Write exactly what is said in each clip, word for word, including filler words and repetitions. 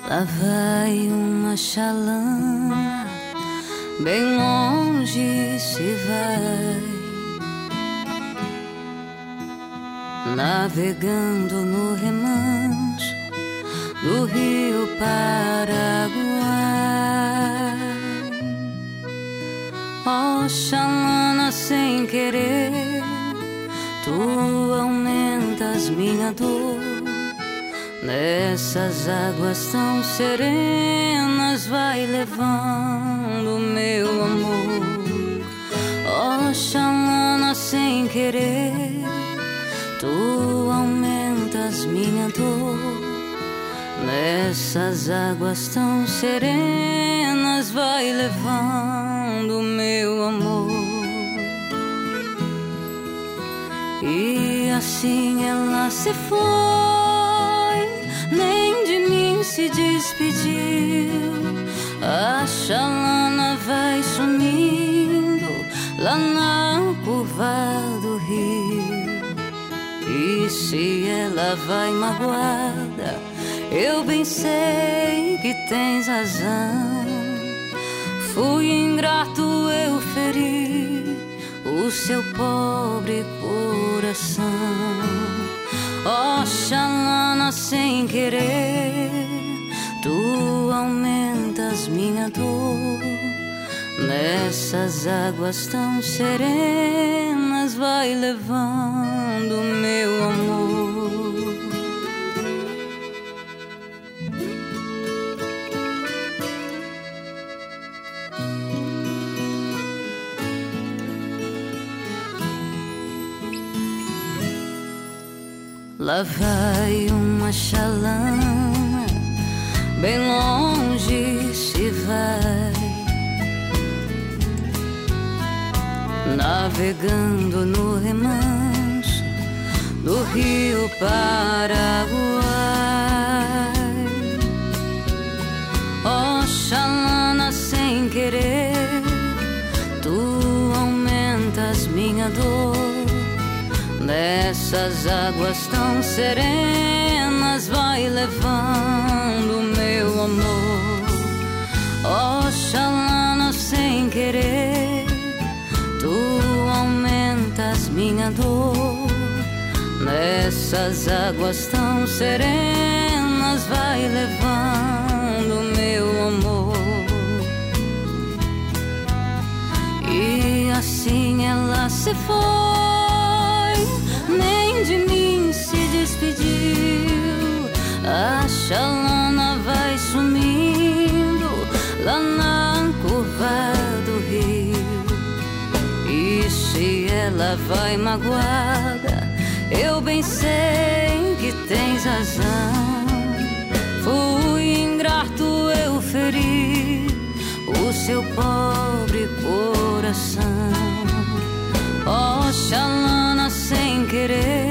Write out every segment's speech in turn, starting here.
Lá vai uma chalana, bem longe se vai, navegando no remanso do rio Paraguai. Ó chalana, sem querer, tu aumentas minha dor. Nessas águas tão serenas vai levando meu amor. Ó chalana, sem querer, tu aumentas minha dor. Nessas águas tão serenas vai levando meu amor. E assim ela se foi, nem de mim se despediu. A chalana vai sumindo lá na curva do rio. E se ela vai magoada, eu bem sei que tens razão. Fui ingrato, eu feri o seu pobre coração. Ó chalana, sem querer, tu aumentas minha dor. Nessas águas tão serenas vai levando meu amor. Lá vai uma chalana, bem longe se vai, navegando no remanso do rio Paraguai. Ó chalana, sem querer, tu aumentas minha dor. Nessas águas tão serenas vai levando meu amor. Ó chalana, sem querer, tu aumentas minha dor. Nessas águas tão serenas vai levando meu amor. E assim ela se foi, nem de mim se despediu. A chalana vai sumindo lá na curva do rio. E se ela vai magoada, eu bem sei que tens razão. Fui ingrato, eu feri o seu pobre coração. Ó chalana, sem querer,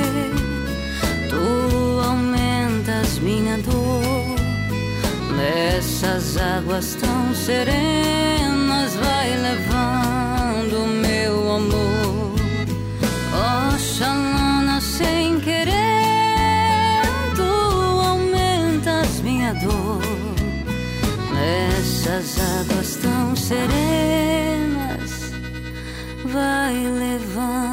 tu aumentas minha dor. Nessas águas tão serenas vai levando meu amor. Ó chalana, sem querer, tu aumentas minha dor. Nessas águas tão serenas vai levando